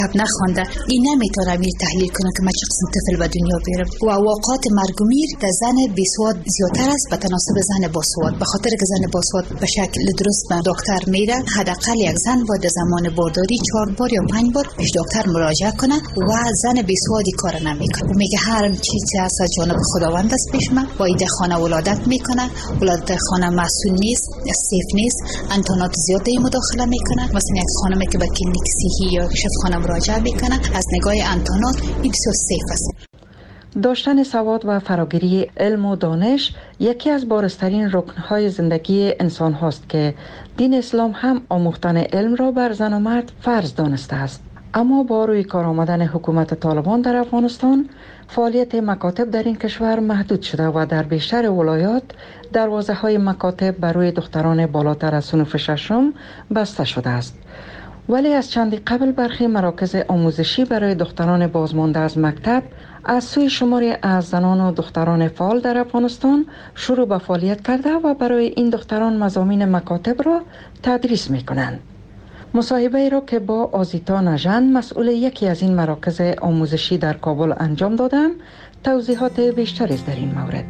نخوانده این نمیتونه میر تحلیل کنه که من چه قسم طفل به دنیا بیارم و واقعات مرگ و میر در زن بیسواد زیادتر است به تناسب زن باسواد، به خاطر که زن باسواد به شکل درست به دکتر میره. حداقل یک زن باید زمان بارداری 4 بار یا 5 بار پیش دکتر مراجعه کنه و زن بیسوادی کار نمیکنه و میگه هر چیزی از جانب خداوند است پیش من. وایده خانه ولادت میکنه، ولادت خانه مسئول نیست، سیف نیست، انتونات زیاده مداخله میکنه. مثلا یک خانمی که به کلینیک صحی یا شفاخانه مراجعه میکنه از نگاه انتونات این بسیار سیف است. داشتن سواد و فراگیری علم و دانش یکی از بارزترین رکن‌های زندگی انسان هاست که دین اسلام هم آموختن علم را بر زن و مرد فرض دانسته است. اما با روی کار آمدن حکومت طالبان در افغانستان، فعالیت مکاتب در این کشور محدود شده و در بیشتر ولایات دروازه‌های مکاتب برای دختران بالاتر از صنف ششم بسته شده است. ولی از چندی قبل برخی مراکز آموزشی برای دختران بازمانده از مکتب از سوی شماری از زنان و دختران فعال در افغانستان شروع به فعالیت کرده و برای این دختران مضامین مکاتب را تدریس می‌کنند. مصاحبه ای را که با آزیتا نژند مسئول یکی از این مراکز آموزشی در کابل انجام دادم، توضیحات بیشتری در این مورد.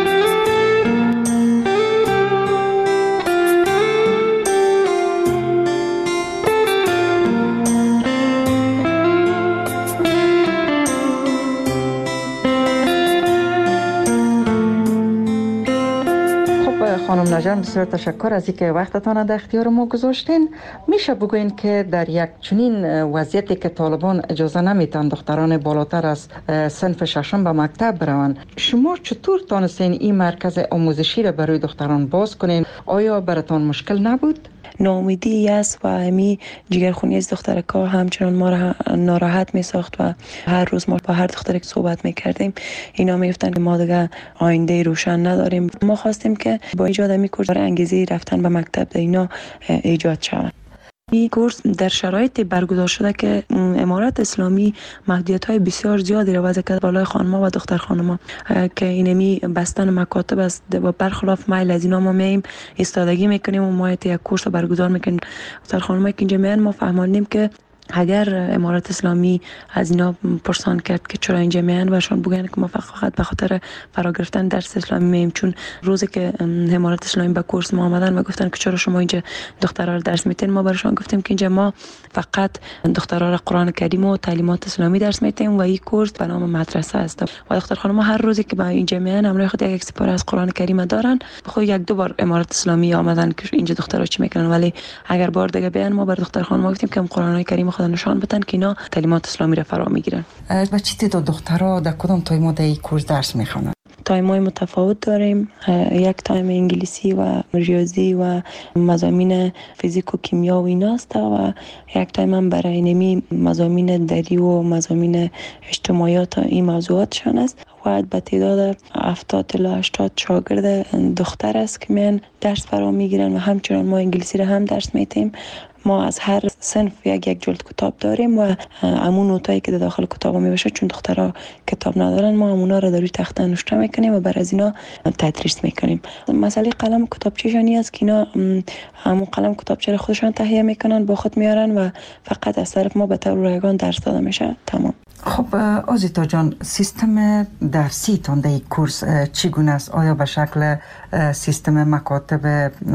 خانم نژند، بسیار تشکر از اینکه وقتتان در اختیار ما گذاشتین. میشه بگوین که در یک چنین وضعیتی که طالبان اجازه نمیتن دختران بالاتر از صنف ششم به مکتب بروند، شما چطور تانستین این مرکز آموزشی را برای دختران باز کنین؟ آیا براتان مشکل نبود؟ ناامیدی است و همی جگرخونی از دخترکا همچنان ما را ناراحت می ساخت و هر روز ما با هر دختری که صحبت می کردیم اینا می گفتن که ما دیگه آینده روشن نداریم. ما خواستیم که با ایجاد این کورس انگیزه رفتن به مکتب اینا ایجاد شود. این کورس در شرایط برگزار شده که امارت اسلامی محدودیت‌های بسیار زیادی را وضع کرده بالای خانم‌ها و دختر خانم‌ها که اینمی بستن مکاتب است و برخلاف میل از اینا ما مییم ایستادگی میکنیم و ما یک کورس برگزار میکنیم. دختر خانم‌ها که اینجا میان ما فهمیدیم که اگر امارت اسلامی از اینا پرسان کرد که چرا اینجا میان و شون بگن که ما فقط به خاطر فرا گرفتن درس اسلامی مییم، چون روزی که امارت اسلامی به کورس ما آمدن و گفتن که چرا شما اینجا دخترها رو درس میتین، ما براشون گفتیم که اینجا ما فقط دخترها را قرآن کریم و تعلیمات اسلامی درس میتیم و این کورس به نام مدرسه است و دختر خانم هر روزی که به اینجا میان همراه خود یک سپاره از قرآن کریم دارن. خود یک دو بار امارت اسلامی آمدن که اینجا دخترها چی میکنن، ولی اگر بار دیگه بیان ما بر دختر خانم گفتیم که قرآن کریم خدا نشان بدن که اینا تعلیمات اسلامی را فرا میگیرن. و چه تعداد دخترها در کدام تایم‌ها در این کورس درس میخوانند؟ تایم‌های متفاوت داریم. یک تایم انگلیسی و ریاضی و مضامین فیزیک و کیمیا و ایناست و یک تایم هم برای نمی مضامین دری و مضامین اجتماعیات این موضوعاتشان است و به تعداد 70 تا 80 شاگرد دختر است که میان درس فرا میگیرن و همچنان ما انگلیسی را هم درس میتیم. ما از هر صنف یک جلد کتاب داریم و همون نوتایی که داخل کتاب می باشه، چون دخترها کتاب ندارن ما همونا را در روی تخته نوشته میکنیم و بر از اینا تدریس میکنیم. مسئله قلم کتابچه‌شانی است که اینا همون قلم کتابچه را خودشان تهیه میکنن با خود میارن و فقط از طرف ما به طور رایگان درس داده میشه. تمام. خب آزیتا جان، سیستم درسی تان در این کورس چگونه است؟ آیا به شکل سیستم مکاتب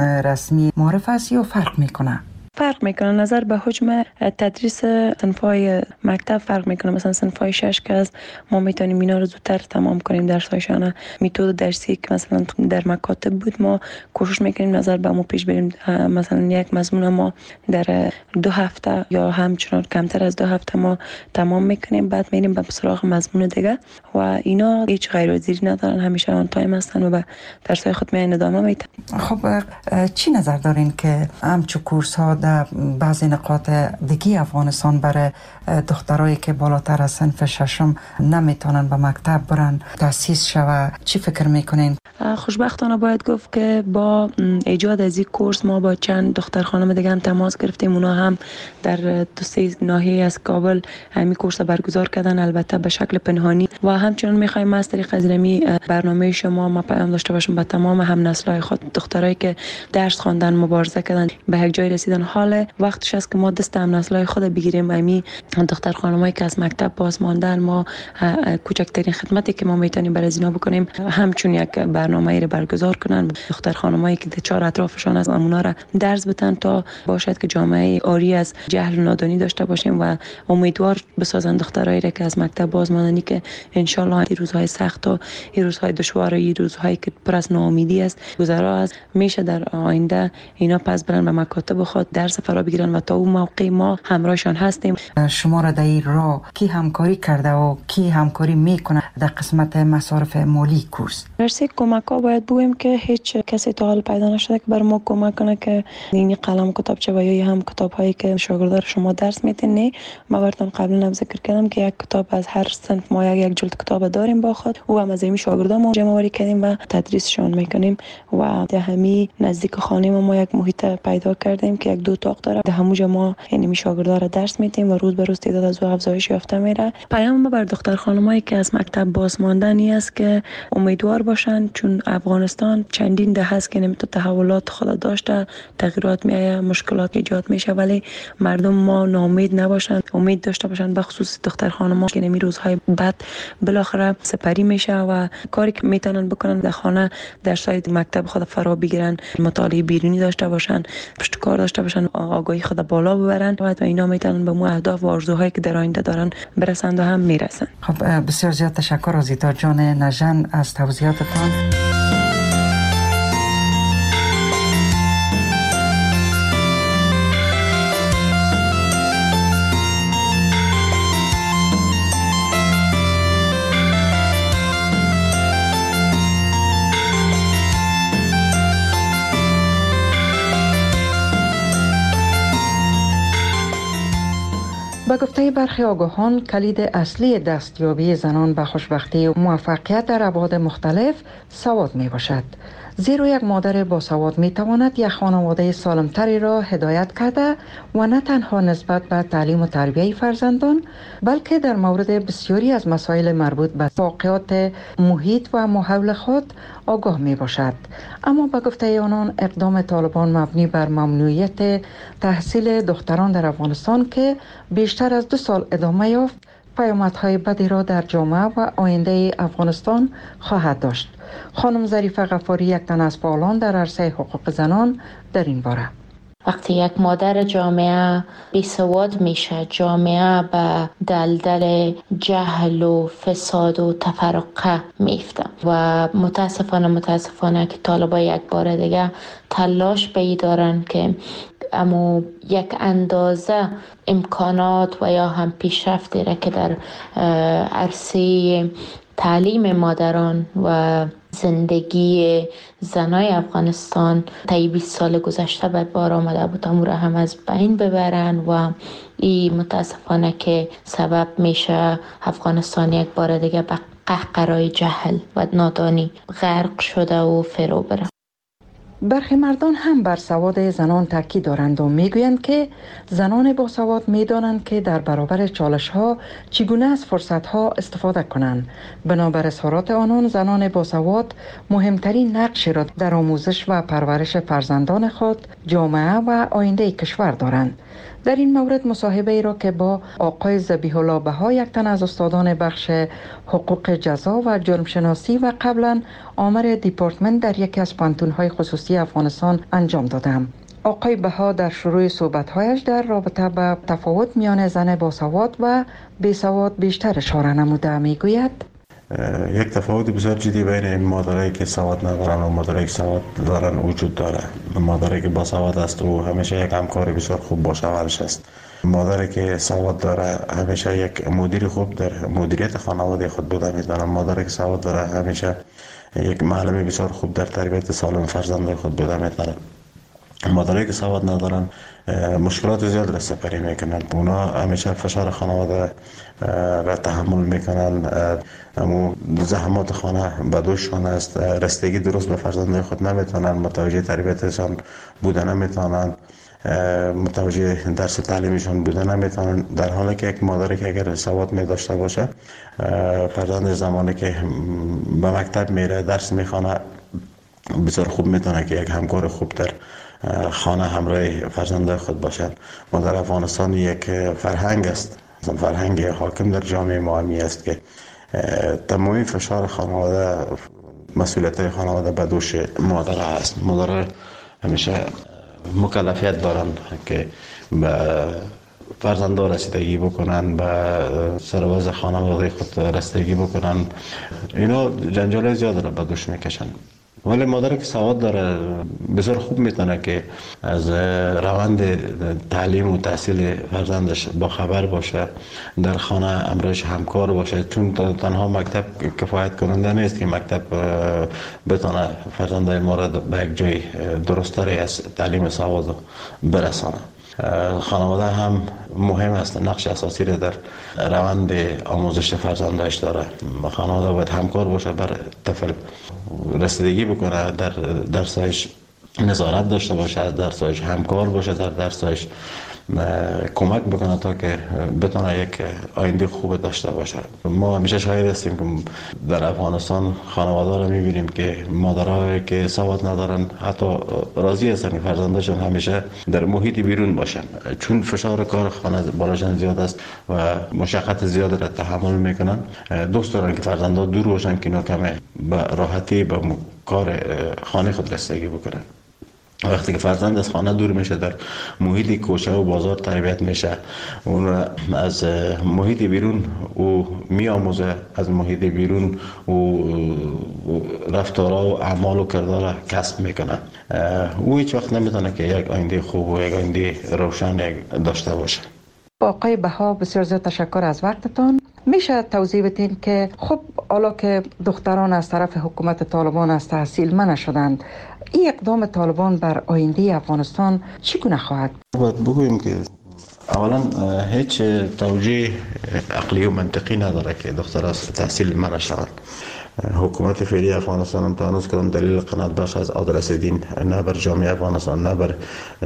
رسمی معرف است یا فرق میکنه؟ فرق میکنه. نظر به حجم تدریس صنف‌های مکتب فرق میکنه. مثلا صنف‌های 6 که از ما میتونیم اینا رو زودتر تمام کنیم درس‌هایشان. متد درسی که مثلا در مکاتب بود ما کوشش میکنیم نظر به ما پیش بریم. مثلا یک مضمون ما در 2 هفته یا همچنان کمتر از 2 هفته ما تمام میکنیم، بعد میریم به سراغ مضمون دیگه و اینا هیچ غیرحاضری ندارن، همیشه آن تایم هستن و به درس‌های خود میان ادامه میدن. خب چی نظر دارین که همچو کورس ها در بعضی نقاط دیگه افغانستان برای دخترایی که بالاتر از صنف ششم نمیتونن به مکتب برن تأسیس شود؟ چی فکر میکنین؟ خوشبختانه باید گفت که با ایجاد از این کورس ما با چند دختر خانم دیگه هم تماس گرفتیم. اونا هم در 2-3 ناحیه از کابل همین کورس برگزار کردن، البته به شکل پنهانی و همچنان میخوایم از طریق از برنامه شما ما پیام داشته باشیم با تمام هم نسل‌های خود، دخترایی که درس خواندن، مبارزه کردن، به یک جای رسیدن، حال وقتش است که ما دست هم نسل‌های خود بگیریم. امی دختر خانمایی که از مکتب باز ماندن، ما کوچکترین خدمتی که ما میتونیم برای اینا بکنیم همچون یک برنامه‌ای را برگزار کنن. دختر خانمایی که در چهار اطرافشان از اونا را درس بدن تا باشد که جامعه آری از جهل و نادانی داشته باشیم و امیدوار بسازن دخترایی را که از مکتب باز ماندنی که ان شاء الله این روزهای سخت و این روزهای دشوار و این روزهایی که پر از ناامیدی است گذرا از میشه در آینده اینا پس برن به مکاتب خود درس فرا بگیرن و تا اون موقع ما همراهشان هستیم. شما را در این راه کی همکاری کرده و کی همکاری میکنه در قسمت مصارف مالی کورس؟ درسی کمک ها باید بگویم که هیچ کسی تا حال پیدا نشده که بر ما کمک کنه که این قلم کتابچه و یا هم کتاب هایی که شاگردان شما درس میتین. نه، ما براتون قبلا هم ذکر کردم که یک کتاب از هر صنف ما یک جلد کتاب داریم با خود و هم از این شاگردان ما جمع آوری کردیم و تدریسشون میکنیم و در همین نزدیک خانه ما یک محیط پیدا کردیم که یک دو اتاق داره. در همونجا ما یعنی شاگردان را درس میدیم و روز به روز تعداد از افزایش یافته میره. پیام ما بر دختر خانمایی که از مکتب باز ماندنی است که امیدوار باشن، چون افغانستان چندین دهه است که نمیتونه تحولات خود داشته، تغییرات میایه، مشکلات ایجاد میشه، ولی مردم ما ناامید نباشن، امید داشته باشن، به خصوص دختر خانم‌ها که نمی روزهای بعد بالاخره سپری میشه و کاری که میتونن بکنن در خانه درسای مکتب خود فرا بگیرن، مطالعه بیرونی داشته باشن، پشتکار داشته باشن، آگاهی خود بالا ببرن و اینا میتونن به مو اهداف و آرزوهایی که در آینده دارن برسند و هم میرسن. خب بسیار زیاد تشکر آزیتا جان نژن از توضیحاتتان. با گفته برخی آگاهان کلید اصلی دستیابی زنان به خوشبختی و موفقیت در ابعاد مختلف سواد می باشد. زیرا یک مادر با سواد می تواند یک خانواده سالمتری را هدایت کرده و نه تنها نسبت به تعلیم و تربیه فرزندان بلکه در مورد بسیاری از مسائل مربوط به واقعات محیط و ماحول خود آگاه می باشد. اما با گفته آنان اقدام طالبان مبنی بر ممنوعیت تحصیل دختران در افغانستان که بیشتر از 2 سال ادامه یافت پیامدهای بدی را در جامعه و آینده افغانستان خواهد داشت. خانم ظریفه غفاری یک تن از فعالان در عرصه حقوق زنان در این باره: وقتی یک مادر جامعه بی سواد میشه، جامعه به دلدل جهل و فساد و تفرقه میفته و متاسفانه که طالبان یک بار دیگه تلاش به این دارن که اما یک اندازه امکانات و یا هم پیشرفتی را که در عرصه تعلیم مادران و زندگی زنای افغانستان طی 20 سال گذشته به بار آمده بود امور هم از بین ببرن و این متاسفانه که سبب میشه افغانستان یک بار دیگه به قهقرای جهل و نادانی غرق شده و فرو بره. برخی مردان هم بر سواد زنان تاکید دارند و میگویند که زنان با سواد میدانند که در برابر چالش ها چگونه از فرصت ها استفاده کنند. بنابر اظهارات آنان زنان با سواد مهمترین نقشی را در آموزش و پرورش فرزندان خود، جامعه و آینده کشور دارند. در این مورد مصاحبه ای را که با آقای ذبیح الله بها یک تن از استادان بخش حقوق جزا و جرمشناسی و قبلا آمر دیپارتمنت در یکی از پانتون‌های خصوصی افغانستان انجام دادم. آقای بها در شروع صحبت‌هایش در رابطه با تفاوت میان زن باسواد و بیسواد بیشتر اشاره نموده میگوید: یک تفاوت بسیار جدی بین این مادرایی که سواد ندارن و مادرایی که سواد دارن وجود داره. مادری که با سواد است و همیشه یک همکار بسیار خوب با شوهرش است. مادری که سواد داره همیشه یک مدیر خوب در مدیریت خانواده خود بوده میتونه. مادری که سواد داره همیشه یک معلم بسیار خوب در تربیت سالم فرزندان خود بوده میتونه. مادرایی که سواد ندارن مشکلات زیاد را سپری میکنن. اونا همیشه فشار خانواده را تحمل میکنن. اما زحمات خانه به دوششان است. رسیدگی درست به فرزندان خود نمیتونن. متوجه تربیتشان بودن نمیتونن. متوجه درس تعلیمشان بودن نمیتونن. در حالی که یک مادری که اگر سواد می داشته باشه، فرزند زمانی که به مکتب میره درس میخونه بسیار خوب میتونه که یک همکار خوب در خانه همراه فرزندان خود باشند. ما در افغانستان یک فرهنگ است، فرهنگ حاکم در جامعه ما است که تمامی فشار خانواده، مسئولیت خانواده به دوش مادر است. مادر همیشه مکلفیت دارند که به فرزندان رسیدگی بکنن، به سروز خانواده خود رسیدگی بکنن. اینا جنجال زیاد را به دوش میکشن. ولی مادر که سواد داره بسیار خوب میتونه که از روند تعلیم و تحصیل فرزندش با خبر باشه، در خانه امرش همکار باشه، چون تنها مکتب کفایت کننده نیست که مکتب بتونه فرزندای ما را به یک جای درستری از تعلیم سواد برسانه. خانواده هم مهم است، نقش اساسی را در روند آموزش فرزندش داره. خانواده باید همکار باشه، بر طفل رسیدگی بکنه، در درسش نظارت داشته باشه، از درسش همکار باشه، در درسش کمک بکنه تا که بتونه یک آینده خوب داشته باشه. ما همیشه شاهد هستیم که در افغانستان خانواده رو میبینیم که مادرها که سواد ندارن حتی راضی هستن که فرزندشون همیشه در محیط بیرون باشن، چون فشار کار خانه بالاشان زیاد است و مشقت زیاد را تحمل میکنن. دوست دارن که فرزندها دور باشن که اینا کمه به راحتی به کار خانه خود رسیدگی بکنن. وقتی که فرزند از خانه دور میشه، در محیط کوچه و بازار تربیت میشه، اون از محیط بیرون او میآموزه، از محیط بیرون او رفتارها و اعمال و کردار کسب میکنه. او هیچ وقت نمیتونه که یک آینده خوب و یک آینده روشن داشته باشه. آقای بها، بسیار زیاد تشکر از وقتتان. میشه توضیح بدین که خب حالا که دختران از طرف حکومت طالبان از تحصیل منع شدند، این اقدام طالبان بر آینده افغانستان چگونه خواهد؟ باید بگوییم که اولا هیچ توجیه عقلی و منطقی نداره که دختر از تحصیل منع شوند. حکومت فعلی افغانستان هم تا هنوز کدام دلیل قناعت بخش از آدرس دین نه بر جامعه افغانستان نه بر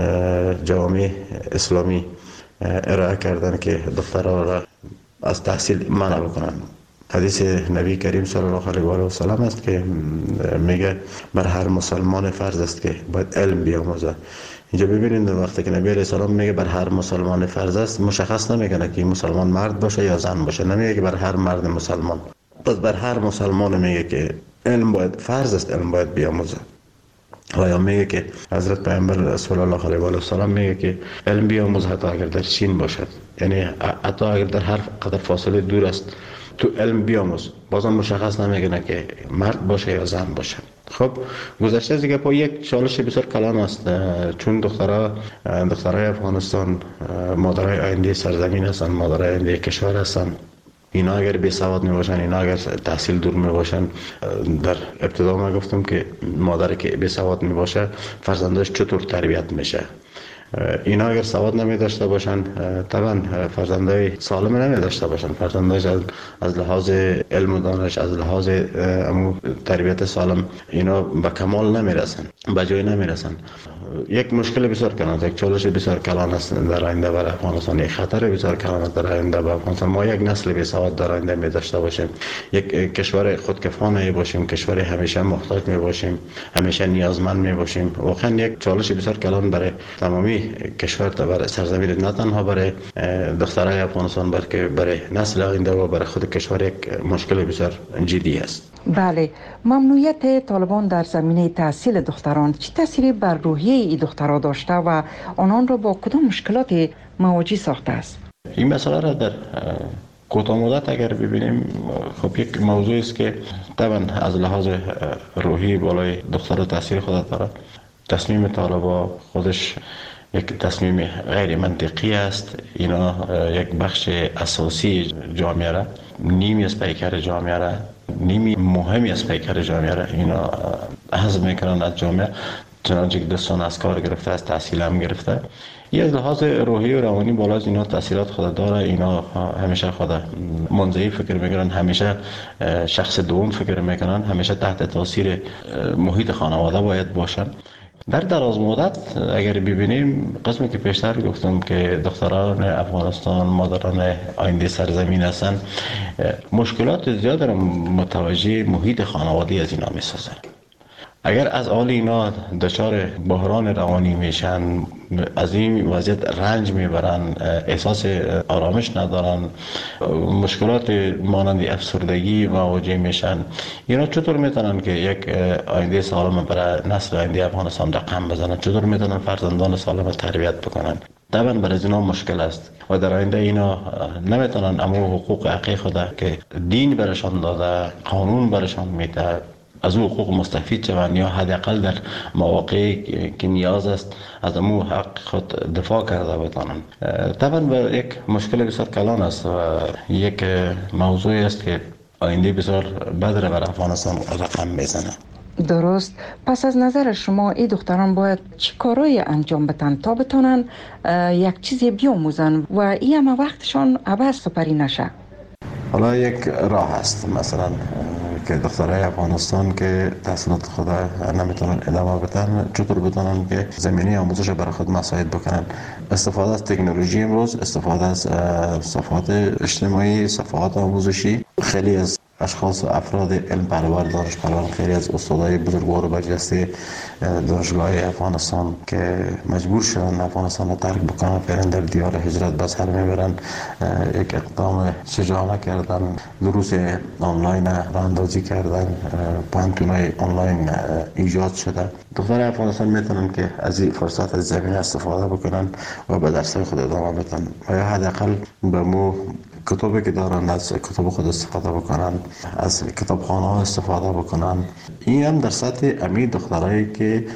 جامعه اسلامی ارائه کردن که دخترها را از تحصیل منع بکنن. حدیث نبی کریم صلی الله علیه و آله و سلم است که میگه بر هر مسلمان فرض است که باید علم بیاموزه. اینجا ببینید وقتی که نبی علیه السلام میگه بر هر مسلمان فرض است، مشخص نمیکنه که مسلمان مرد باشه یا زن باشه، نمیگه که بر هر مرد مسلمان. پس بر هر مسلمان میگه که علم باید فرض است، علم باید بیاموزه. و یا میگه که حضرت پیامبر صلی الله علیه و آله و سلم میگه که علم بیاموز حتی اگر در چین باشد، یعنی حتی اگر در هر قدر فاصله دور است تو علم بیاموز. بازم مشخص نمیکنه که مرد باشه یا زن باشه. خب گذشته دیگه با یک چالش بسیار کلان است، چون دخترای افغانستان مادرای آینده سرزمین هستند، مادرای آینده کشور هستند. اینا اگر بی سواد می باشن، اینا اگر تحصیل دور می باشن، در ابتدا ما گفتم که مادر که بی سواد می باشه فرزندش چطور تربیت میشه. اینا اگر سواد نمی داشته باشن طبعا فرزندای سالم نمی داشته باشن، فرزندش از لحاظ علم و دانش، از لحاظ تربیت سالم اینا به کمال نمی رسن، به جای نمی رسن. یک مشکل بسیار کلان، یک چالش بسیار کلان است در آینده برای افغانستان، یک خطر بسیار کلان است در آینده برای افغانستان. ما یک نسل بی سواد در آینده می داشته باشیم، یک کشور خودکفا باشیم، کشور همیشه محتاج می باشیم، همیشه نیازمند می باشیم. واقعا یک چالش بسیار کلان برای تمامی کشور، برای سرزمین، نه تنها برای دخترای افغانستان بلکه برای نسل آینده و برای خود کشور یک مشکل بسیار جدی است. بله، ممنوعیت طالبان در زمینه تحصیل دختران چه تأثیری بر روحیه این دخترها داشته و آنان را با کدام مشکلات مواجه ساخته است؟ این مسئله را در کوتاه مدت اگر ببینیم، خب یک موضوع است که طبعا از لحاظ روحی بالای دخترها تاثیر خود داره. تصمیم طالبان خودش یک تصمیم غیر منطقی است. اینا یک بخش اساسی جامعه را، نیمی از پیکر جامعه را، نیمی مهمی از پیکر جامعه را اینا حذف میکنن از جامعه، چنانچه که دستان از کار گرفته، از تحصیل هم گرفته. یه از لحاظ روحی و روانی بالا از اینا تاثیرات خود داره. اینا همیشه خود منزوی فکر میکنن، همیشه شخص دوم فکر میکنن، همیشه تحت تاثیر محیط خانواده باید باشن. در دراز مدت اگر ببینیم، قسمی که پیشتر گفتم که دختران افغانستان مادران آینده سرزمین هستند، مشکلات زیاد را متوجه محیط خانوادی از اینا میسازن. اگر از حال اینا دچار بحران روانی میشن، از این وضعیت رنج میبرن، احساس آرامش ندارن، مشکلات مانند افسردگی مواجه میشن، اینا چطور میتونن که یک آینده سالم برای نسل آینده افغانستان رقم بزنن؟ چطور میتونن فرزندان سالم تربیت بکنن؟ طبعا برای اینا مشکل است و در آینده اینا نمیتونن امو حقوق حقیقی خود که دین برشان داده، قانون برشان میده، از او حقوق مستفید شوند یا حداقل در مواقعی که نیاز است از امو حق خود دفاع کرده بتانند. طبعا به یک مشکل بسیار کلان است و یک موضوعی است که آینده بسیار بد را بر افغانستان رقم میزنه. درست. پس از نظر شما این دختران باید چی کارایی انجام بدن تا بتونن یک چیزی بیاموزن و این همه وقتشان عبث سپری نشه؟ حالا یک راه است، مثلا که دخترای افغانستان که تحصیلات خود نمیتونن ادامه بدن، چطور بتونن که زمینه آموزش برای خود مساعد بکنن. استفاده از تکنولوژی امروز، استفاده از صفحات اجتماعی، صفحات آموزشی. خیلی از اشخاص و افراد علم پرور، دانش پرور، خیلی از استادای بزرگوار و برجسته دانشگاه افغانستان که مجبور شدن افغانستان رو ترک بکنن، فعلا در دیار هجرت به سر میبرن، یک اقدام شجاعانه کردن، دروس آنلاین راه اندازی کردن، پانتونای آنلاین ایجاد شده. دختر افغانستان میتونن که از این فرصت از زمینه استفاده بکنن و به درسای خود ادامه بدن و یا حداقل به مو کتابی که دارن از کتاب خود استفاده بکنن، از کتابخانه ها استفاده بکنن. این هم در سطح امی دخترایی که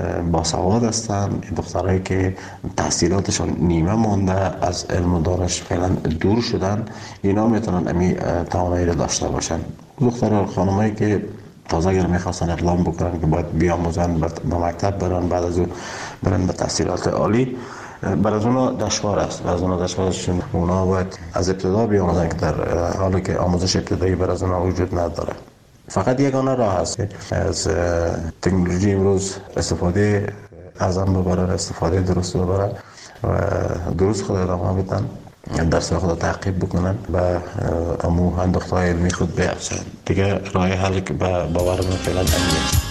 باسواد هستن، دخترایی که تحصیلاتشان نیمه مانده، از علم و دانش فعلا دور شدن، اینا میتونن امی توانایی را داشته باشن. دخترها خانمایی که تازه اگر میخواستن اقدام بکنن که باید بیاموزن، به مکتب برن، بعد از اون برن به تحصیلات عالی، برای از اونا دشوار است. برای از اونا دشوار است چون اونا باید از ابتدا بیاموزن که در حالی که آموزش ابتدایی برای از اونا وجود نداره. فقط یگانه راه است که از تکنولوژی امروز استفاده ازم ببرن، استفاده درست ببرن و درست خود ادامه بدن، درس خود تعقیب بکنن و امو اندوخته‌های علمی خود بیافزن. دیگه راه حل که باور من فعلا نمی‌بینم.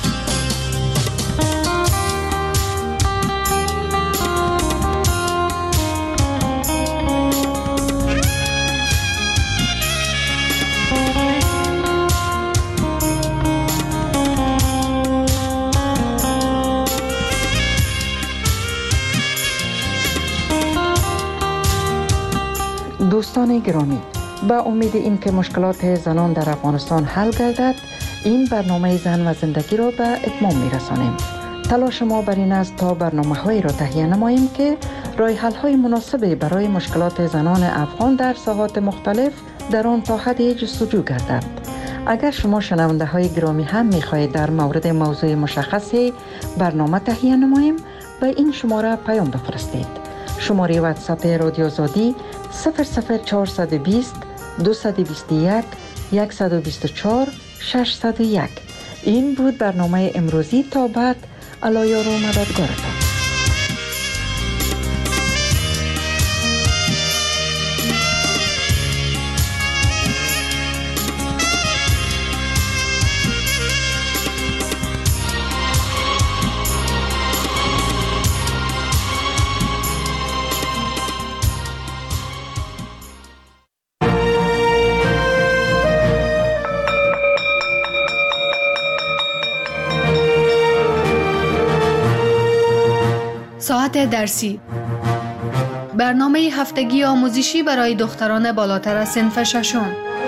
دوستان گرامی، با امید این که مشکلات زنان در افغانستان حل گردد، این برنامه زن و زندگی را به اتمام می‌رسانیم. تلاش ما بر این است تا برنامه‌هایی را تهیه نماییم که راه حل‌های مناسب برای مشکلات زنان افغان در ساحات مختلف در آن تا حدی جستجو گردد. اگر شما شنونده‌های گرامی هم می‌خواهید در مورد موضوع مشخصی برنامه تهیه نماییم، به این شماره پیام بفرستید. شماره واتساپ رادیو آزادی 00420 221 124 601. این بود برنامه امروزی. تا بعد، الله و مددگارتان. ساعت درسی، برنامه هفتگی آموزشی برای دختران بالاتر از صنف ششم.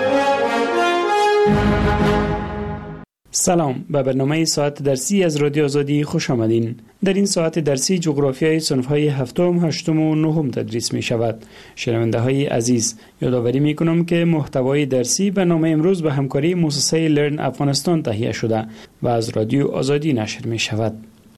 سلام، به برنامه ساعت درسی از رادیو آزادی خوش آمدین. در این ساعت درسی جغرافیای صنف‌های هفتم، هشتم و نهم تدریس می شود. شنونده‌های عزیز، یادآوری می کنم که محتوای درسی برنامه امروز به همکاری مؤسسه لرن افغانستان تهیه شده و از رادیو آزادی نشر می شود.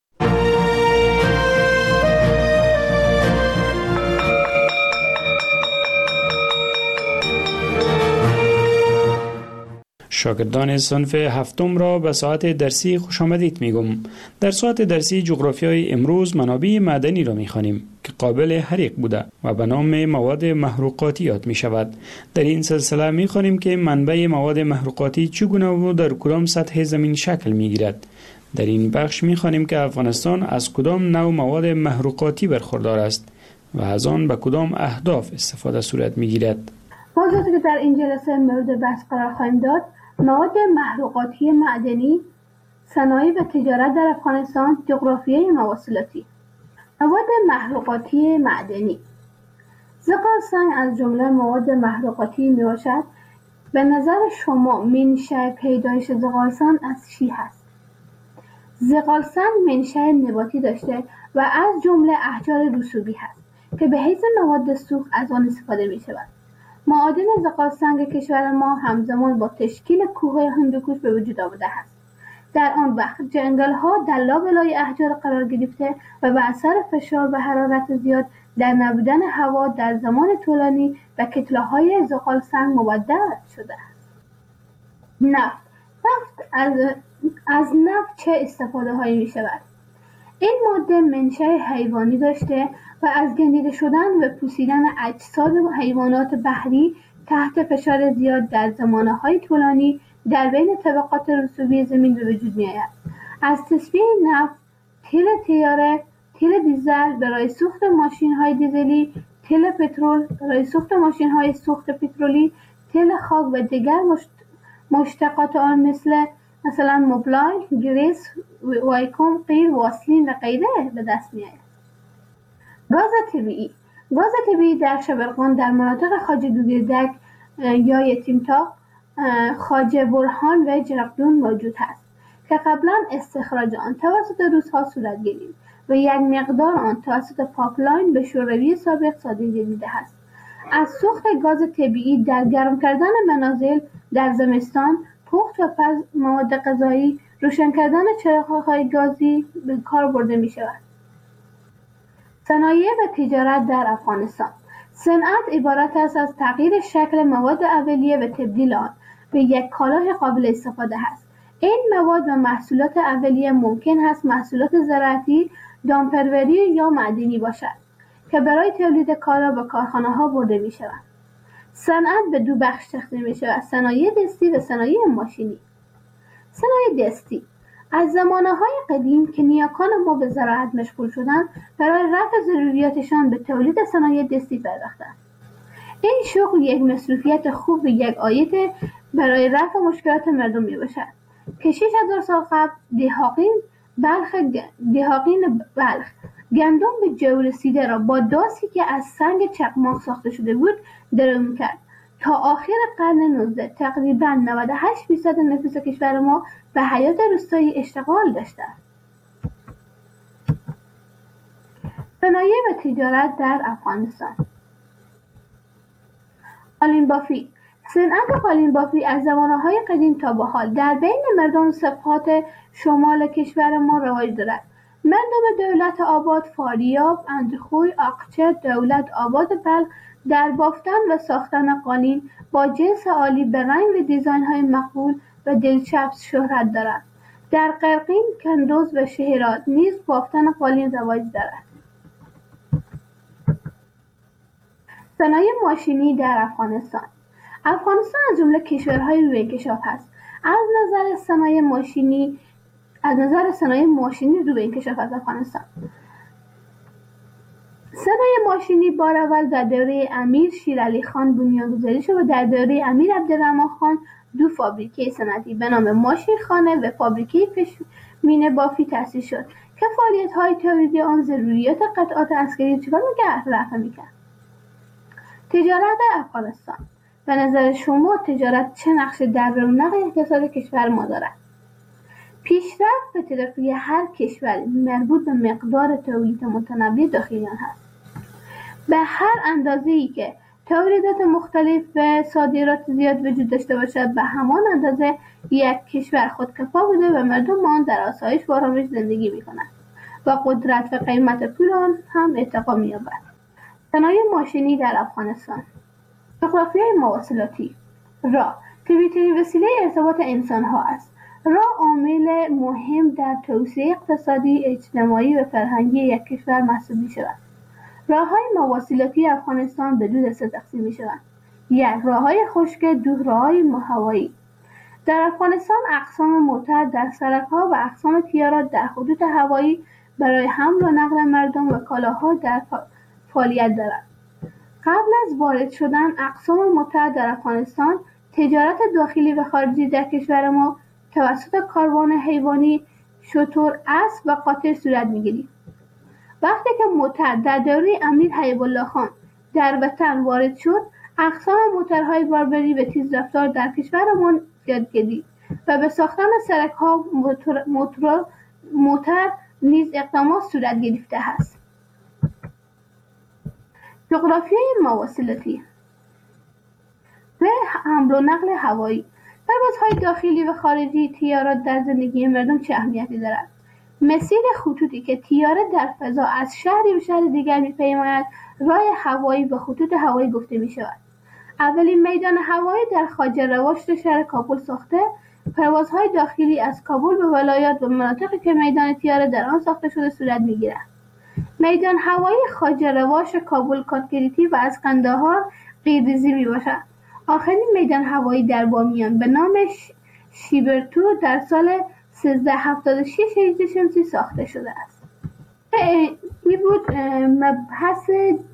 شاگردان صنف هفتم را به ساعت درسی خوش آمدید میگم. در ساعت درسی جغرافیای امروز منابع معدنی را میخوانیم که قابل حریق بوده و به نام مواد محروقاتی یاد می شود. در این سلسله میخوانیم که منبع مواد محروقاتی چگونه و در کدام سطح زمین شکل میگیرد. در این بخش می‌خوانیم که افغانستان از کدام نوع مواد محروقاتی برخوردار است و از آن به کدام اهداف استفاده صورت می‌گیرد. موضوعی که در این جلسه مورد بحث قرار خواهیم داد، مواد محروقاتی معدنی، صنایع و تجارت در افغانستان، جغرافیای مواصلاتی. مواد محروقاتی معدنی. زغال سنگ از جمله مواد محروقاتی میباشد. به نظر شما منشأ پیدایش زغال سنگ از چی هست؟ زغال سنگ منشأ نباتی داشته و از جمله احجار رسوبی هست که به حیث مواد سوخت از آن استفاده می شود. معادن زغال سنگ کشور ما همزمان با تشکیل کوههای هندوکش به وجود آمده است. در آن وقت جنگل‌ها در لابلای احجار قرار گرفته و به اثر فشار و حرارت زیاد در نبودن هوا در زمان طولانی به کتله‌های زغال سنگ مبدل شده است. نفت از نفت چه استفاده هایی می شود؟ این ماده منشأ حیوانی داشته و از گندیده شدن و پوسیدن اجساد حیوانات بحری تحت فشار زیاد در زمانه‌های طولانی در بین طبقات رسوبی زمین به وجود می آید. از تصفیه نفت، تیل تیاره، تیل دیزل برای سوخت ماشین‌های دیزلی، تیل پترول برای سوخت ماشین‌های سوخت پترولی، تیل خاک و دیگر مشتقات آن مثلا موبلای، گریس، وایکوم، قیر، واسلین و غیره به دست می آید. گاز طبیعی. گاز طبیعی در شبرغان در مناطق خواجه دوگیردک یا یتیمتاق، خواجه برهان و جرقدون موجود است که قبلا استخراج آن توسط روس‌ها صورت گرفت و یک مقدار آن توسط پاپلاین به شوروی سابق صادر گردیده است. از سوخت گاز طبیعی در گرم کردن منازل در زمستان، پخت و پز مواد غذایی، روشن کردن چراغ‌های گازی به کار برده می شود. صنایع و تجارت در افغانستان. صنعت عبارت است از تغییر شکل مواد اولیه و تبدیل آن به یک کالای قابل استفاده است. این مواد و محصولات اولیه ممکن است محصولات زراعتی، دامپروری یا معدنی باشد که برای تولید کالا به کارخانه‌ها برده می شود. صنعت به دو بخش تقسیم می شود: صنایع دستی و صنایع ماشینی. صنایع دستی از زمانه‌های قدیم که نیاکان ما به زراعت مشغول شدند، برای رفع ضروریاتشان به تولید صنایع دستی پرداختند. این شغل یک مصروفیت خوب و یک عاید برای رفع مشکلات مردم می باشد که 6000 سال قبل دهاقین بلخ گندم به جو رسیده را با داسی که از سنگ چقماق ساخته شده بود درو می‌کرد. تا آخر قرن 19 تقریباً 98% نفوس کشور ما به حیات روستایی اشتغال داشته است. صنایع و تجارت در افغانستان. قالین بافی. صنعت قالین بافی از زمانه‌های قدیم تا به حال در بین مردم سفحات شمال کشور ما رواج دارد. مردم دولت آباد، فاریاب، اندخوی، آقچه، دولت آباد بلخ در بافتن و ساختن قالین با جنس عالی به رنگ و دیزاین‌های مقبول و دلچسب شهرت دارد. در قرقین، کندوز و شهرات نیز بافتن قالین رواج دارد. صنایع ماشینی در افغانستان. افغانستان از جمله کشورهای روی انکشاف است. از نظر صنایع ماشینی روی انکشاف از افغانستان. صنایع ماشینی بار اول در دوره امیر شیرعلی خان بنیانگذاری شد و در دوره امیر عبدالرحمن خان دو فابریکه صنعتی به نام ماشین خانه و فابریکه پشمینه بافی تأسیس شد که فعالیت‌های تولیدی آن ضروریات قطعات عسکری چگونه رفع می‌کرد. تجارت افغانستان. به نظر شما تجارت چه نقشی در رونق اقتصاد کشور ما دارد؟ پیشرفت و ترقی هر کشور مربوط به مقدار تولید متنوع داخلی آن است. به هر اندازه‌ای که تولیدات مختلف و صادرات زیاد وجود داشته باشد، به همان اندازه یک کشور خودکفا بوده و مردم آن در آسایش و آرامش زندگی می‌کنند و قدرت و قیمت پول آن هم ارتقا می‌یابد. صنایع ماشینی در افغانستان. جغرافیای مواصلاتی. راه طبیعی‌ترین وسیله ارتباط انسان‌ها است. راه عامل مهم در توسعه اقتصادی، اجتماعی و فرهنگی یک کشور محسوب می‌شود. راه‌های مواصلاتی افغانستان به دو دسته تقسیم می‌شوند: یک راه‌های خشک، دو راه‌های هوایی. در افغانستان اقسام متعدد در سرک‌ها و اقسام تیارات در خطوط هوایی برای حمل و نقل مردم و کالاها در فعالیت دارد. قبل از وارد شدن اقسام متعدد در افغانستان، تجارت داخلی و خارجی در کشور ما توسط کاروان حیوانی، شتر، اسب و قاطر صورت می‌گیرد. وقتی که متعدد در دوره امیر حبیب الله خان در وطن وارد شد، اقسام موترهای باربری به تیزرفتار در کشورمان زیاد گردید و به ساختن سرک‌ها موتر نیز اقدامات صورت گرفته است. جغرافیای مواصلاتی و حمل و نقل هوایی. پروازهای داخلی و خارجی تیارات در زندگی مردم چه اهمیتی دارد؟ مسیر خطوطی که تیاره در فضا از شهری به شهر دیگر می‌پیماید راه هوایی و خطوط هوایی گفته می‌شود. اولین میدان هوایی در خواجه رواشت شهر کابل ساخته، پروازهای داخلی از کابل به ولایات و مناطقی که میدان تیاره در آن ساخته شده صورت می‌گیرد. میدان هوایی خواجه رواش کابل کاتگریتی و از قندهار قیرریزی میباشد. آخرین میدان هوایی در بامیان به نام شیبرتو در سال 1376 هجری شمسی ساخته شده است. این بود مبحث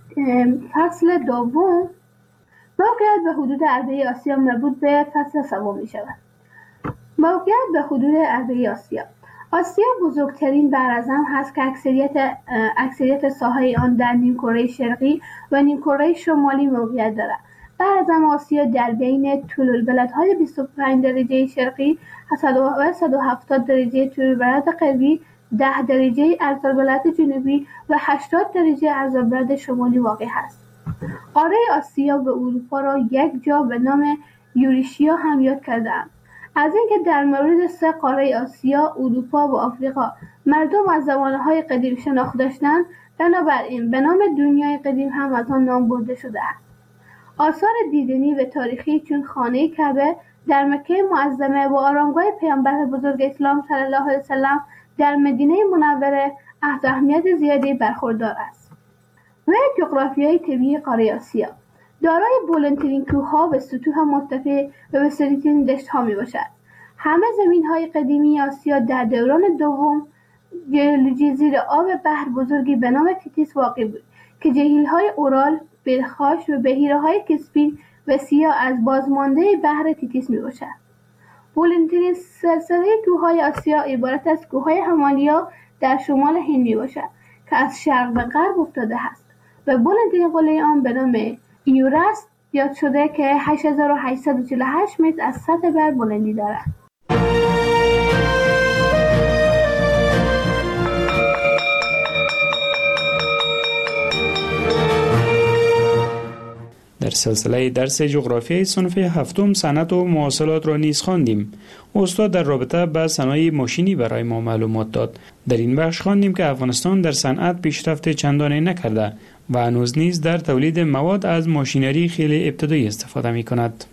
فصل دوم. موقعیت به حدود عربه آسیا مربوط به فصل سوم می شود. موقعیت به حدود عربه آسیا. آسیا بزرگترین براعظم هست که اکثریت ساحه آن در نیمکره شرقی و نیمکره شمالی موقعیت دارد. براعظم آسیا در بین طول‌البلدهای 25 درجه شرقی و 170 درجه طول‌البلد غربی، 10 درجه عرض‌البلد جنوبی و 80 درجه عرض‌البلد شمالی واقع است. قاره آسیا و اروپا را یک جا به نام یوریشیا هم یاد کرده‌اند. از اینکه در مورد سه قاره آسیا، اروپا و آفریقا مردم از زمانهای قدیم شناخت داشتند، بنابراین به نام دنیای قدیم هم از آن نام برده شده است. آثار دیدنی و تاریخی چون خانه کعبه در مکه معظمه و آرامگاه پیامبر بزرگ اسلام صلی الله علیه وسلم در مدینه منوره از اهمیت زیادی برخوردار است. و جغرافیای طبیعی قاره آسیا دارای بلندترین کوه‌ها و سطوح مرتفع و وسیع‌ترین دشت‌ها میباشد. همه زمین‌های قدیمی آسیا در دوران دوم ژئولوژی زیر آب بحر بزرگی به نام تیتیس واقع بود که جهیل‌های اورال، بلخاش و بحیره‌های کسپین و سیاه از بازمانده بحر تیتیس میباشد. بلندترین سلسله کوه‌های آسیا عبارت از کوه‌های همالیا در شمال هند میباشد که از شرق به غرب افتاده است و بلندترین قله آن به نام ایورست یاد شده که 8848 متر از سطح بر بلندی دارد. در سلسله درس جغرافیای صنف هفتم صنعت و مواصلات را نیز خواندیم. استاد در رابطه با صنایع ماشینی برای ما معلومات داد. در این بخش خواندیم که افغانستان در صنعت پیشرفت چندانی نکرده و هنوز نیز در تولید مواد از ماشینری خیلی ابتدایی استفاده می کند.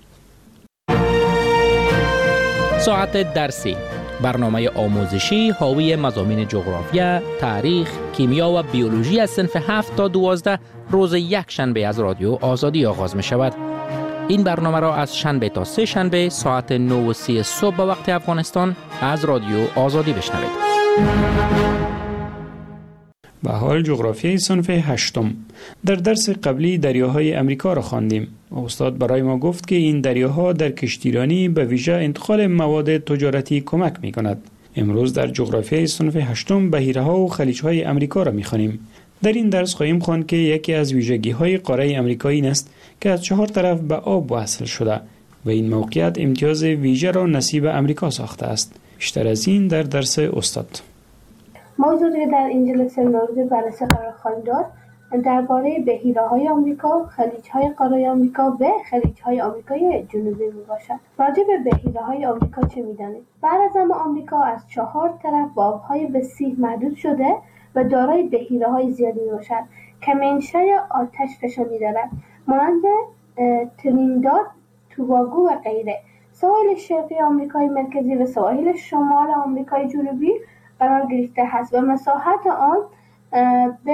ساعت درسی، برنامه آموزشی حاوی مضامین جغرافیا، تاریخ، کیمیا و بیولوژی از صنف 7 تا 12 روز یک شنبه از رادیو آزادی آغاز می شود. این برنامه را از شنبه تا سه شنبه ساعت 9:30 صبح به وقت افغانستان از رادیو آزادی بشنوید. به حال جغرافیای صنف هشتم. در درس قبلی دریاهای امریکا را خواندیم. استاد برای ما گفت که این دریاها در کشتیرانی به ویژه انتقال مواد تجارتی کمک می کند. امروز در جغرافیای صنف هشتم بحیره‌ها و خلیج‌های امریکا را می‌خوانیم. در این درس خواهیم خواند که یکی از ویژگی‌های قاره امریکا این است که از 4 طرف به آب وصل شده و این موقعیت امتیاز ویژه را نصیب امریکا ساخته است. بیشتر از این در درس استاد. موضوعی در این جلسه مورد بررسی قرار خواهیم داد درباره بحیره‌های آمریکا، خلیج‌های قاره آمریکا و خلیج‌های آمریکای جنوبی میباشد. راجع به بحیره‌های آمریکا چه می‌دانید؟ براعظم آمریکا از 4 طرف با آب‌های وسیع محدود شده و دارای بحیره‌های زیادی میباشد که منشأ آتشفشانی دارد، مانند ترینیداد، توباگو و غیره. سواحل شرقی آمریکای مرکزی و سواحل شمال آمریکای جنوبی قرار گرفته است و مساحت آن به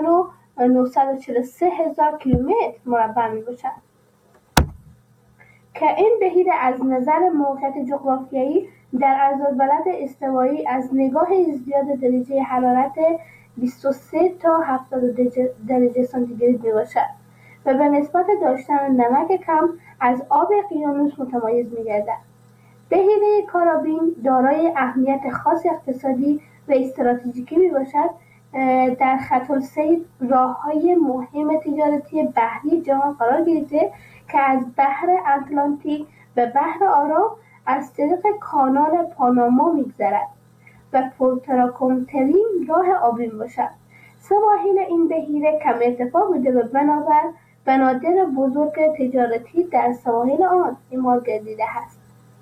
1,943,000 کیلومتر مربع می باشد. که این بحیره از نظر موقعیت جغرافیایی در عرض‌البلد استوایی از نگاه ازدیاد درجه حرارت 23 تا 70 درجه سانتیگراد میباشد و به نسبت داشتن نمک کم از آب اقیانوس متمایز میگردد. بحیره کارابین دارای اهمیت خاص اقتصادی و استراتژیکی میباشد. در خط السیر راههای مهم تجارتی بحری جهان قرار گرفته که از بحر اتلانتیک به بحر آرام از طریق کانال پاناما میگذرد و پرتراکنترین راه آبی باشد. سواحل این بحیره کم ارتفاع بوده و بنابر بنادر بزرگ تجارتی در سواحل آن اعمال گردیده است.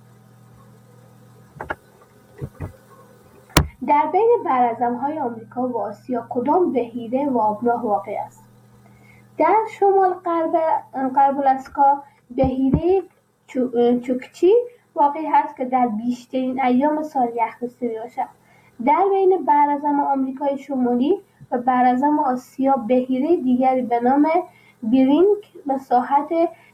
در بین براعظم‌های آمریکا و آسیا کدام بحیره و آبراه واقع است؟ در شمال غرب آلاسکا بحیره چوکچی واقع است که در بیشترین ایام سال یخ بسته میباشد. در بین براعظم آمریکای شمالی و براعظم آسیا بحیره دیگری به نام بیرینگ مساحت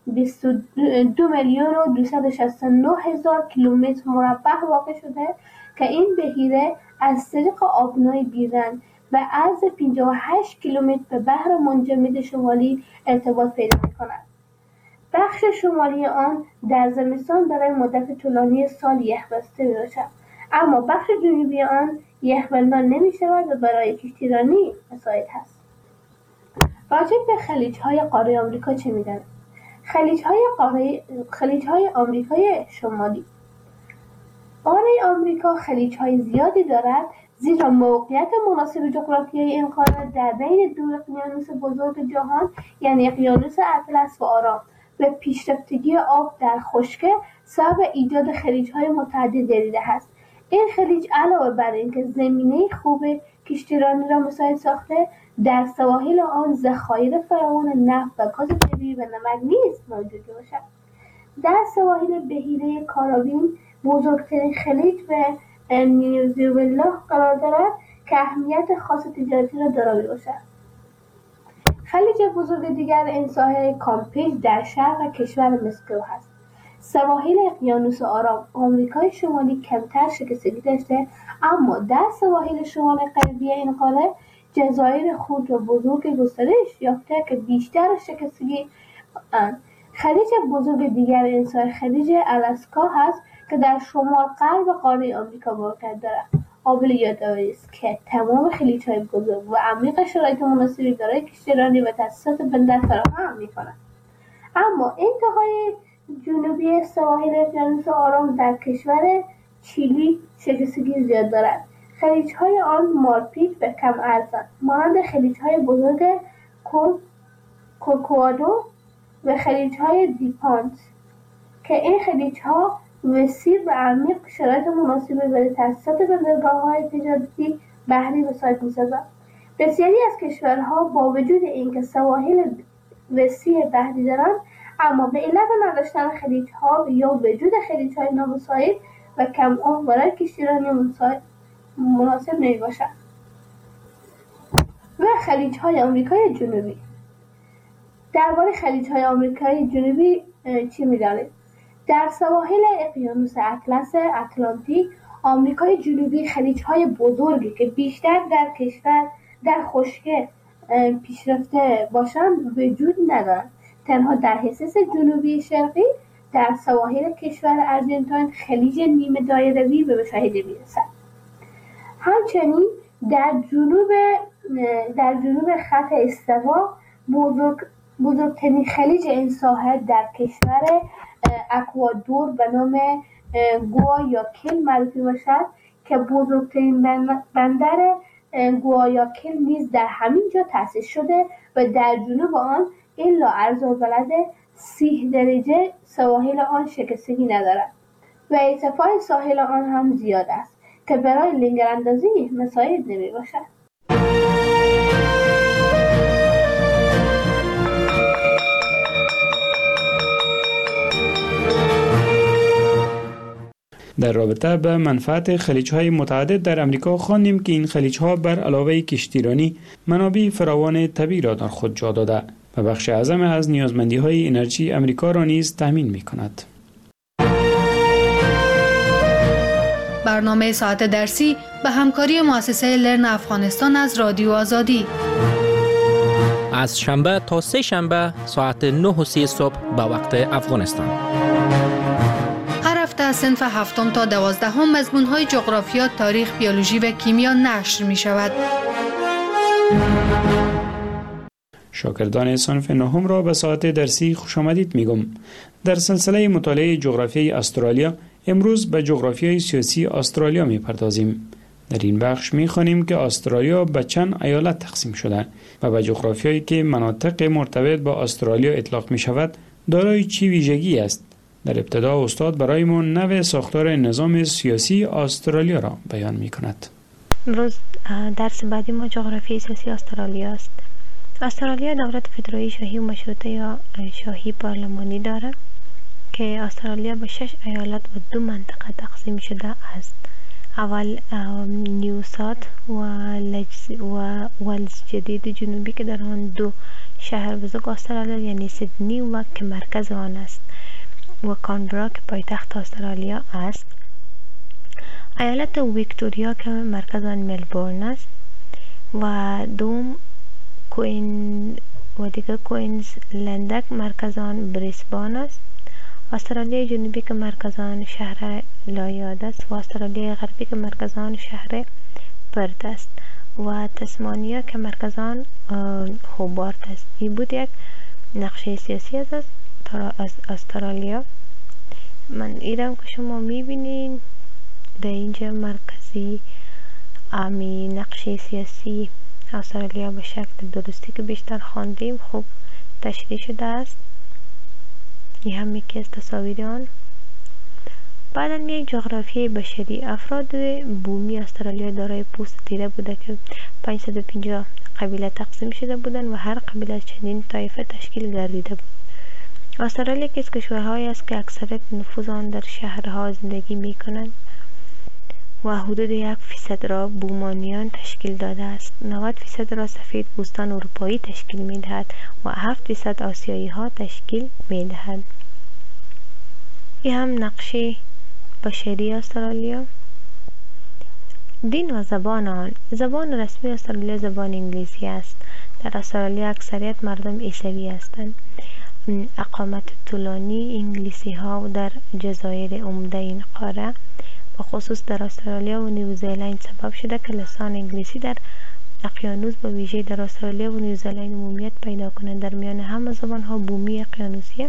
22,269,000 کیلومتر مربع واقع شده که این بحیره از طریق آبنای بیرنگ و عرض 58 کیلومتر به بحر منجمد شمالی ارتباط پیدا می‌کند. بخش شمالی آن در زمستان برای مدت طولانی سال یخبسته می‌باشد، اما بخش جنوبی آن یخبندان نمی‌شود و برای کشتیرانی مساعد است. راجع به خلیج‌های قاره آمریکا چه می‌دانید؟ خلیج‌های آمریکای شمالی. قاره آمریکا خلیج‌های زیادی دارد زیرا موقعیت مناسب جغرافیایی این قاره در بین دو اقیانوس بزرگ جهان یعنی اقیانوس اطلس و آرام و پیشرفتگی آب در خشکی سبب ایجاد خلیج‌های متعدد گردیده است. این خلیج علاوه بر اینکه زمینه خوب کشتیرانی را مساعد ساخته، در سواحل آن ذخایر فراوان نفت و گاز طبیعی و نمک نیز موجود باشد. در سواحل بحیره کارابین بزرگترین خلیج به ونزوئلا قرار دارد که اهمیت خاص تجارتی را دارا میباشد. خلیج بزرگ دیگر این ساحل کامپیج در شرق کشور مسکو است. سواحل اقیانوس آرام آمریکای شمالی کمتر شکستگی داشته، اما در سواحل شمال غربی این قاره جزایر خرد و بزرگ گسترش یافته که بیشتر شکستگی خلیج بزرگ دیگر این ساحل خلیج آلاسکا هست که در شمال غرب قاره آمریکا موقعیت دارد. قابل یادآوری است که تمام خلیج‌های بزرگ و عمیق شرایط مناسبی برای کشتیرانی و تأسیسات بندر فراهم می‌کنند. اما انتهای جنوبی سواحل اقیانوس آرام در کشور چیلی شکستگی زیاد دارد. خلیج‌های آن مارپیچ و کم عرضند، مانند خلیج‌های بزرگ کورکوادو و خلیج‌های دیپانت که این خلیج‌ها وسیع و عمیق شرایط مناسبی برای تأسیسات بندرگاه‌های تجارتی بحری مساعد می‌سازند. بسیاری از کشورها با وجود اینکه سواحل وسیع بحری دارند، اما به علت نداشتن خلیج‌ها یا وجود خلیج‌های نامساعد و کم آب برای کشتیرانی مناسب نمی‌باشند. و خلیج‌های آمریکای جنوبی. درباره خلیج‌های آمریکای جنوبی چی می‌دانید؟ در سواحل اقیانوس اطلس اتلانتیک آمریکای جنوبی خلیج‌های بزرگی که بیشتر در کشور در خشکی پیشرفته باشند وجود ندارند. تنها در حصه جنوبی شرقی در سواحل کشور آرژانتین خلیج نیمه دایروی به مشاهده می‌رسد. همچنین در جنوب خط استوا بزرگترین خلیج این ساحل در کشور اکوادور به نام گوایاکیل معروف باشد که بزرگترین بندر گوایاکیل نیز در همین جا تأسیس شده و در جنوب آن الا عرض‌البلد 30 درجه سواحل آن شکستگی ندارد و ارتفاع ساحل آن هم زیاد است که برای لنگراندازی مساعد نمی باشد. در رابطه به منفعت خلیج‌های متعدد در امریکا خواندیم که این خلیج‌ها بر علاوه کشتیرانی منابع فراوان طبیعی را در خود جا داده و بخش اعظم از نیازمندی‌های انرژی امریکا را نیز تامین می‌کند. برنامه ساعت درسی به همکاری مؤسسه لرن افغانستان از رادیو آزادی. از شنبه تا سه شنبه ساعت 9:30 صبح به وقت افغانستان. هر هفته از صنف 7 تا 12 مضمون‌های جغرافیا، تاریخ، بیولوژی و کیمیا نشر می‌شود. شاگردان صنف 9 را به ساعت درسی خوش آمدید میگم. در سلسله مطالعه جغرافیای استرالیا امروز به جغرافیای سیاسی استرالیا میپردازیم. در این بخش میخوانیم که استرالیا به چند ایالت تقسیم شده و به جغرافیایی که مناطق مرتبط با استرالیا اطلاق می شود دارای چی ویژگی است. در ابتدا استاد برایمان نوع ساختار نظام سیاسی استرالیا را بیان می کند. امروز درس بعدی ما جغرافیای سیاسی استرالیا است. استرالیا دولت فدرایی شاهی و مشروطه یا شاهی پارلمانی دارد که استرالیا به 6 ایالت و 2 منطقه تقسیم شده است. اول نیو ساوت و ولز جدید جنوبی که در آن 2 شهر بزرگ استرالیا یعنی سیدنی و که مرکز آن است و کانبرا که پایتخت استرالیا است. ایالت ویکتوریا که مرکز آن ملبورن است و دوم کوئینزلند مرکز آن بریسبان است. استرالیا جنوبی که مرکز آن شهر لایاد است و استرالیا غربی که مرکز آن شهر پرت است و تسمانیا که مرکز آن هوبارت است. این بود یک نقشه سیاسی از استرالیا. من ایرم که شما میبینین در اینجا مرکزی امی نقشه سیاسی استرالیا به شکل درستی که بیشتر خواندیم خوب تشریح شده است. این هم یکی از تصاویر آن. بعدا یک جغرافیای بشری. افراد بومی استرالیا دارای پوست تیره بوده که 550 قبیله تقسیم شده بودند و هر قبیله از چندین طایفه تشکیل گردیده بود. استرالیا یکی از کشورهایی است که اکثریت نفوذ آن در شهرها زندگی می کنند و حدود 1% را بومانیان تشکیل داده است. 90% را سفید پوستان اروپایی تشکیل می دهد و 7% آسیایی ها تشکیل می دهد. این هم نقشه بشری استرالیا. دین و زبان آن. زبان رسمی استرالیا زبان انگلیسی است. در استرالیا اکثریت مردم عیسوی هستند. اقامت طولانی انگلیسی ها در جزایر عمده این قاره و خصوص در استرالیا و نیوزیلند سبب شده که لسان انگلیسی در اقیانوس به ویژه در استرالیا و نیوزیلند عمومیت پیدا کنند. در میان همه زبان ها بومی اقیانوسی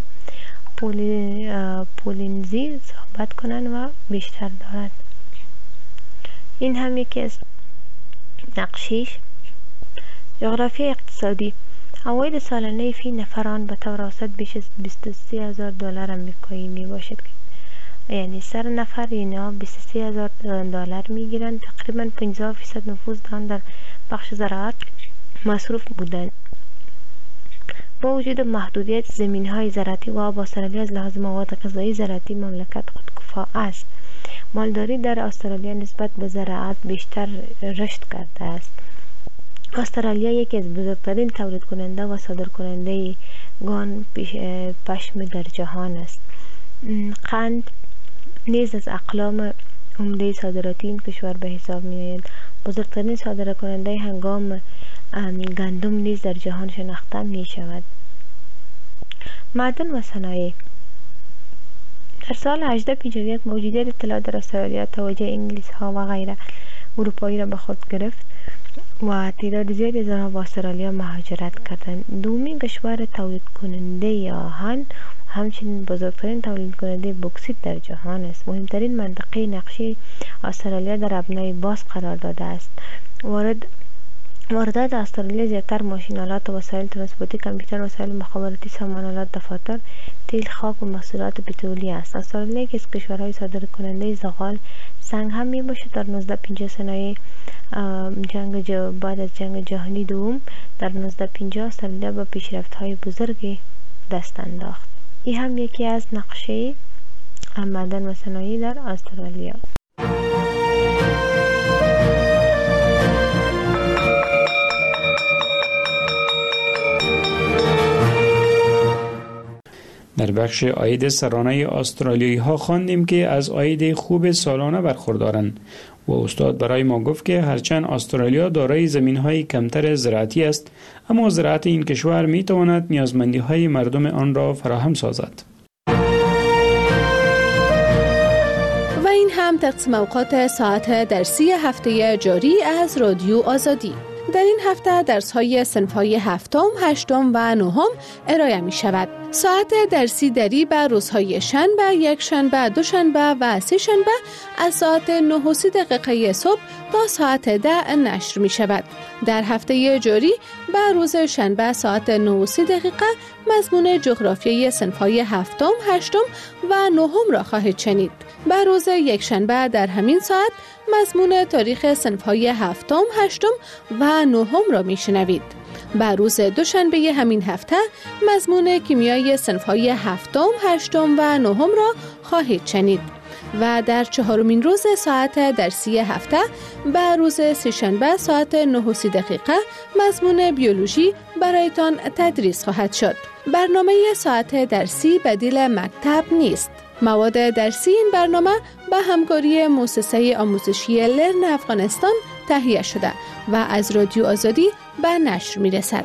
پولینزی صحبت کنند و بیشتر دارد. این هم یکی از نقشیش. جغرافی اقتصادی. عواید سالانه فی نفران به طور اوسط بیش از $23,000 آمریکایی می باشد، یعنی سر نفر اینا $23,000 می گیرند. تقریبا 50% نفوذ آن در بخش زراعت مصروف بودند. با وجود محدودیت زمین های زراعتی و آب، استرالیا از لحاظ مواد غذایی زراعتی مملکت خودکفا است. مالداری در استرالیا نسبت به زراعت بیشتر رشد کرده است. استرالیا یکی از بزرگترین تولید کننده و صادر کننده گان پشم در جهان است. قند نیز از اقلام عمده صادراتی این کشور به حساب می آید. بزرگترین صادر کننده هنگام گندم نیز در جهان شناخته می شود. معدن و صنایع. در سال 1851 موجودیت اطلاع در استرالیا توجه انگلیس ها و غیر اروپایی را به خود گرفت و تعداد زیادی از آنها به استرالیا مهاجرت کردند. دومین کشور تولید کننده آهن همچنین بزرگترین تولید کننده بوکسیت در جهان است. مهمترین منطقه نقشه استرالیا در ابنای باز قرار داده است. واردات استرالیا زیادتر ماشین‌آلات و وسایل ترانسپورتی، کامپیوتر، وسایل مخابراتی، سامان‌آلات، دفاتر، تیل، خاک و محصولات پترولی است. استرالیا یکی از کشورهای صادر کننده زغال سنگ هم می باشد. در 1950 صنایع بعد از جنگ جهانی دوم در 1950 استرالیا با پیشرفت‌های بزرگی دست انداخت. این هم یکی از نقشه معدن و صنایع در استرالیا. در بخش عاید سرانه استرالیایی ها خواندیم که از عاید خوب سالانه برخوردارند و استاد برای ما گفت که هرچند استرالیا دارای زمین‌های کمتر زراعتی است، اما زراعت این کشور می‌تواند نیازمندی‌های مردم آن را فراهم سازد. و این هم تقسیم اوقات ساعت درسی هفته جاری از رادیو آزادی. در این هفته درس‌های صنف‌های هفتم، هشتم و نهم ارائه می‌شود. ساعت درسی دری به روزهای شنبه، یک شنبه، دوشنبه و سه شنبه از ساعت 9:30 صبح تا ساعت 10 نشر می‌شود. در هفته جاری به روز شنبه ساعت 9:30 مضمون جغرافیای صنف‌های هفتم، هشتم و نهم را خواهید شنید. به روز یک شنبه در همین ساعت مضمون تاریخ صنف‌های هفتم، هشتم و نهم را میشنوید. به روز دوشنبه همین هفته مضمون کیمیای صنف‌های هفتم، هشتم و نهم را خواهید شنید. و در چهارمین روز ساعت درسی هفته به روز سه‌شنبه ساعت 9:30 مضمون بیولوژی برایتان تدریس خواهد شد. برنامه ساعت درسی بدیل مکتب نیست. مواد درسی این برنامه به همکاری مؤسسه آموزشی لرن افغانستان تهیه شده و از رادیو آزادی به نشر می رسد.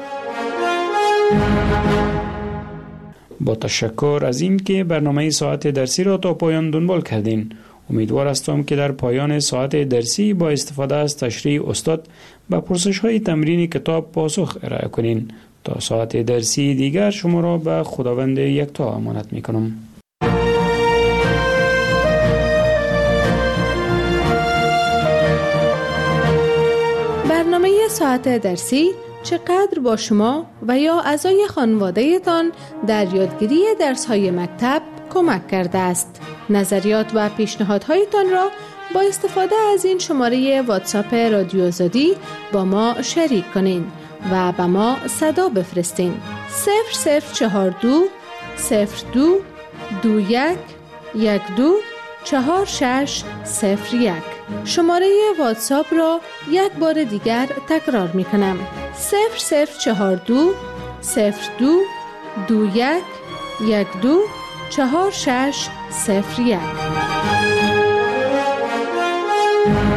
با تشکر از این که برنامه ساعت درسی را تا پایان دنبال کردین. امیدوار هستم که در پایان ساعت درسی با استفاده از تشریح استاد به پرسش‌های تمرین کتاب پاسخ ارائه کنین. تا ساعت درسی دیگر شما را به خداوند یکتا امانت می‌کنم. برنامه ساعت درسی چقدر با شما و یا اعضای خانواده تان در یادگیری درس‌های مکتب کمک کرده است. نظریات و پیشنهادهایتان را با استفاده از این شماره واتساپ رادیو آزادی با ما شریک کنین و به ما صدا بفرستین. 0042 02 21 12 4601. شماره واتساپ را یک بار دیگر تکرار می کنم. 0042 02 21 12 4601.